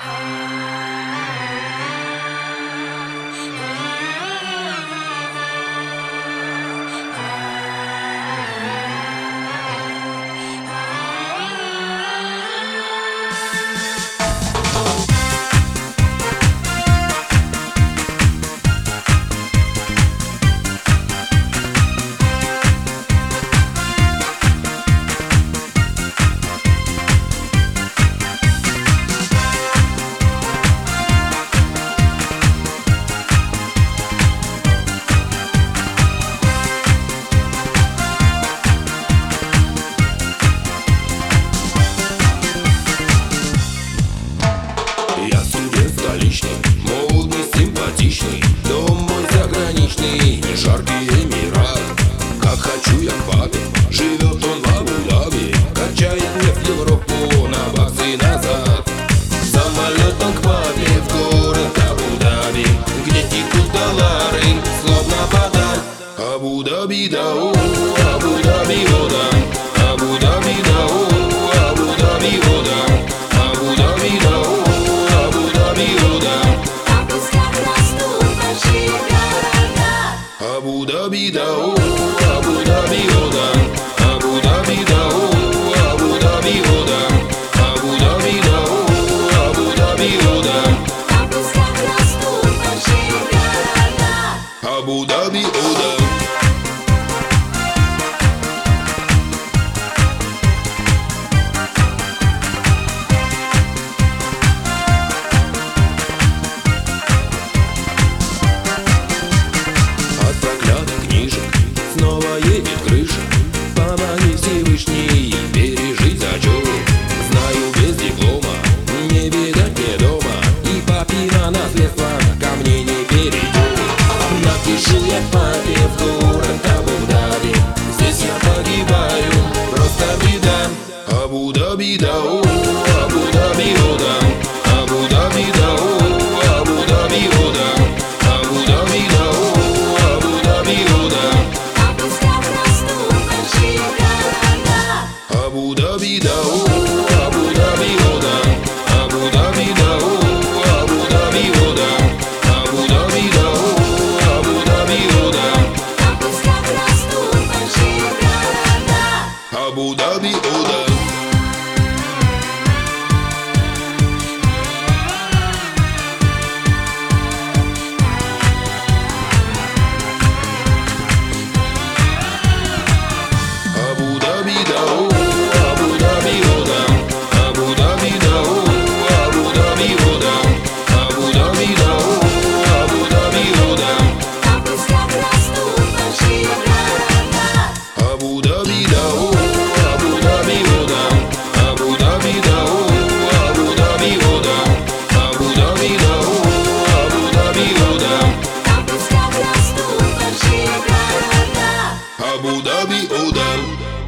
Я студент столичный, молодый, симпатичный. Дом мой заграничный, не жаркий Эмират. Как хочу я к папе, живет он в Абу-Даби. Качает мне в Европу на баксы назад. Самолетом к папе в город Абу-Даби, где текут доллары, словно вода. Абу-Даби, да, о, Абу-Даби, вода. Абу-Даби, да, о, Абу-Даби, вода. Абу-Даби, да, о, Абу-Даби, да, о, Абу-Даби, вода. Абу-Даби, да, о, Абу-Даби, вода. Абу-Даби, да, о, Абу-Даби, вода. Абу-Даби, вода. Снова едет крыша, помоги Всевышний пережить зачет. Знаю, без диплома не видать мне дома, и папина наследство ко мне не перейдет. Напишу я папе в город Абу-Даби, здесь я погибаю, просто беда. Абу-Даби, да, о, Абу-Даби, вода. Абу-Даби, да, о, Абу-Даби, вода. Абу-Даби, да, о, Абу-Даби, вода. Абу-Даби, да, о, Абу-Даби, вода. Абу-Даби, да, о, Абу-Даби, вода. Абу-Даби, да, о, Абу-Даби, вода. Абу-Даби, вода. Абу-Даби, да, о, Абу-Даби, вода. Абу-Даби, да, о, Абу-Даби, вода. Абу-Даби, да, о, Абу-Даби, вода. Абу-Даби, да, о, Абу-Даби, вода. Абу-Даби, да, о, Абу-Даби, вода. Абу-Даби, да, о, Абу-Даби, вода. Абу-Даби, вода.